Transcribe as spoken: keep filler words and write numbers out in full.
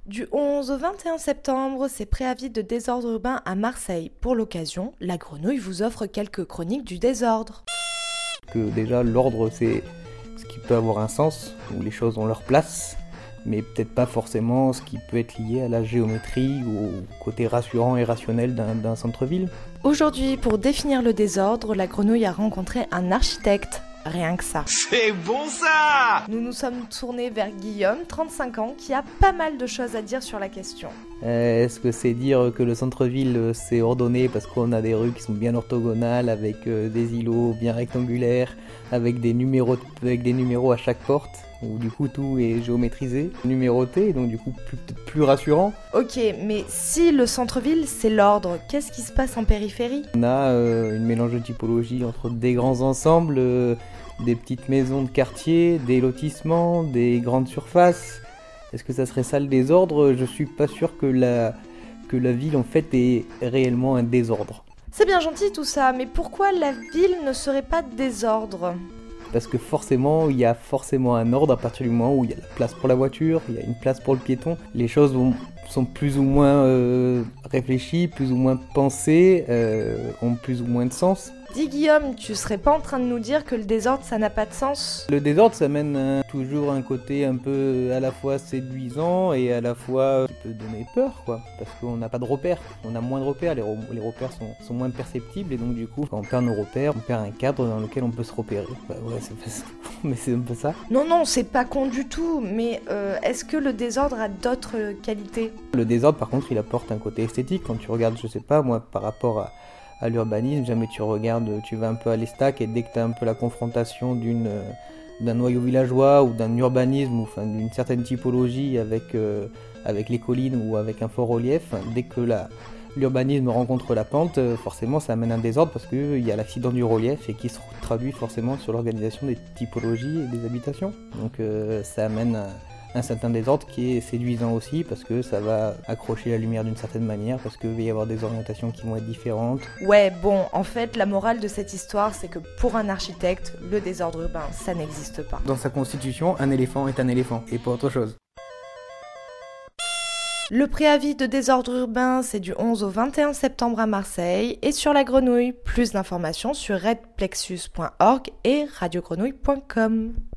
Du onze au vingt et un septembre, c'est préavis de désordre urbain à Marseille. Pour l'occasion, la Grenouille vous offre quelques chroniques du désordre. Que déjà l'ordre c'est ce qui peut avoir un sens, où les choses ont leur place, mais peut-être pas forcément ce qui peut être lié à la géométrie ou au côté rassurant et rationnel d'un, d'un centre-ville. Aujourd'hui, pour définir le désordre, la Grenouille a rencontré un architecte. Rien que ça. C'est bon ça! Nous nous sommes tournés vers Guillaume, trente-cinq ans, qui a pas mal de choses à dire sur la question. Euh, est-ce que c'est dire que le centre-ville euh, c'est ordonné parce qu'on a des rues qui sont bien orthogonales, avec euh, des îlots bien rectangulaires, avec des numéros, avec des numéros à chaque porte, où du coup tout est géométrisé, numéroté, donc du coup plus, peut-être plus rassurant. Ok, mais si le centre-ville c'est l'ordre, qu'est-ce qui se passe en périphérie ? On a euh, une mélange de typologie entre des grands ensembles, euh, des petites maisons de quartier, des lotissements, des grandes surfaces. Est-ce que ça serait ça le désordre ? Je suis pas sûr que la, que la ville en fait est réellement un désordre. C'est bien gentil tout ça, mais pourquoi la ville ne serait pas désordre ? Parce que forcément, il y a forcément un ordre à partir du moment où il y a la place pour la voiture, il y a une place pour le piéton. Les choses vont, sont plus ou moins euh, réfléchies, plus ou moins pensées, euh, ont plus ou moins de sens. Dis Guillaume, tu serais pas en train de nous dire que le désordre ça n'a pas de sens ? Le désordre, ça mène euh, toujours un côté un peu à la fois séduisant et à la fois euh, qui peut donner peur, quoi. Parce qu'on n'a pas de repères, on a moins de repères, les, re- les repères sont, sont moins perceptibles et donc du coup, quand on perd nos repères, on perd un cadre dans lequel on peut se repérer. Bah ouais, c'est pas ça, mais c'est un peu ça. Non, non, c'est pas con du tout, mais euh, est-ce que le désordre a d'autres euh, qualités ? Le désordre, par contre, il apporte un côté esthétique. Quand tu regardes, je sais pas, moi, par rapport à, à l'urbanisme, jamais tu regardes, tu vas un peu à l'estac et dès que tu as un peu la confrontation d'une, euh, d'un noyau villageois ou d'un urbanisme ou enfin, d'une certaine typologie avec, euh, avec les collines ou avec un fort relief, dès que la, l'urbanisme rencontre la pente, euh, forcément ça amène un désordre parce qu'il y a l'accident du relief et qui se traduit forcément sur l'organisation des typologies et des habitations. Donc euh, ça amène un, un certain désordre qui est séduisant aussi parce que ça va accrocher la lumière d'une certaine manière, parce qu'il va y avoir des orientations qui vont être différentes. Ouais, bon, en fait, la morale de cette histoire, c'est que pour un architecte, le désordre urbain, ça n'existe pas. Dans sa constitution, un éléphant est un éléphant et pas autre chose. Le préavis de désordre urbain, c'est du onze au vingt et un septembre à Marseille et sur la Grenouille. Plus d'informations sur redplexus point org et radio grenouille point com.